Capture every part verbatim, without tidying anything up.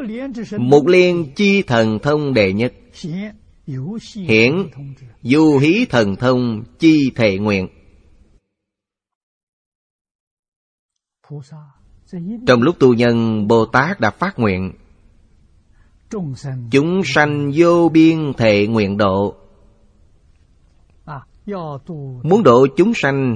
Một liên chi thần thông đệ nhất, hiển du hí thần thông chi thệ nguyện. Trong lúc tu nhân, Bồ Tát đã phát nguyện: chúng sanh vô biên thệ nguyện độ. Muốn độ chúng sanh,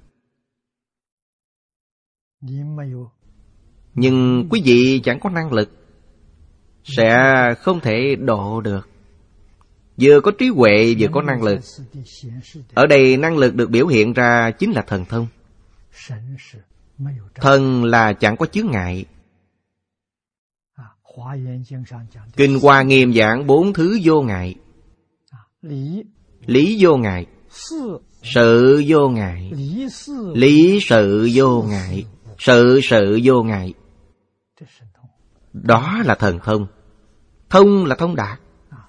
nhưng quý vị chẳng có năng lực, sẽ không thể độ được. Vừa có trí huệ, vừa có năng lực. Ở đây năng lực được biểu hiện ra chính là thần thông. Thần là chẳng có chướng ngại. Kinh Hoa Nghiêm giảng bốn thứ vô ngại. Lý vô ngại, sự vô ngại, lý sự vô ngại, sự sự vô ngại. Đó là thần thông. Thông là thông đạt.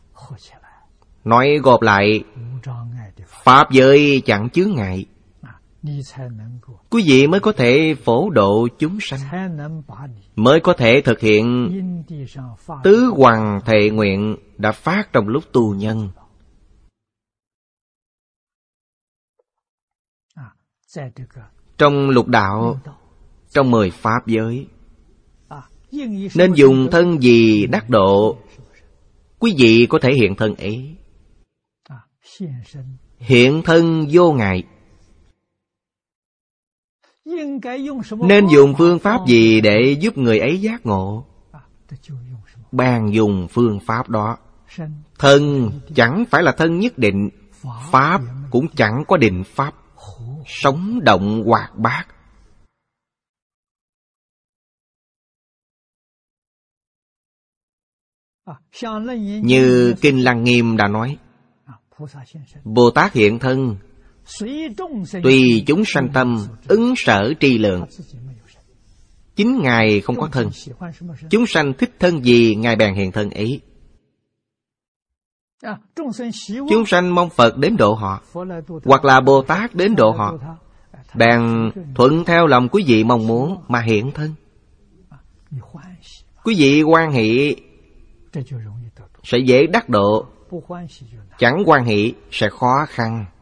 Nói gộp lại, pháp giới chẳng chướng ngại, quý vị mới có thể phổ độ chúng sanh, mới có thể thực hiện tứ hoằng thệ nguyện đã phát trong lúc tu nhân. Trong lục đạo, trong mười pháp giới, nên dùng thân gì đắc độ, quý vị có thể hiện thân ấy. Hiện thân vô ngại. Nên dùng phương pháp gì để giúp người ấy giác ngộ, bàn dùng phương pháp đó. Thân chẳng phải là thân nhất định, pháp cũng chẳng có định pháp, sống động hoạt bát. Như Kinh Lăng Nghiêm đã nói, Bồ Tát hiện thân, tùy chúng sanh tâm, ứng sở tri lượng. Chính Ngài không có thân, chúng sanh thích thân gì Ngài bèn hiện thân ấy. Chúng sanh mong Phật đến độ họ, hoặc là Bồ Tát đến độ họ, bèn thuận theo lòng quý vị mong muốn mà hiện thân. Quý vị hoan hỷ sẽ dễ đắc độ, chẳng hoan hỷ sẽ khó khăn.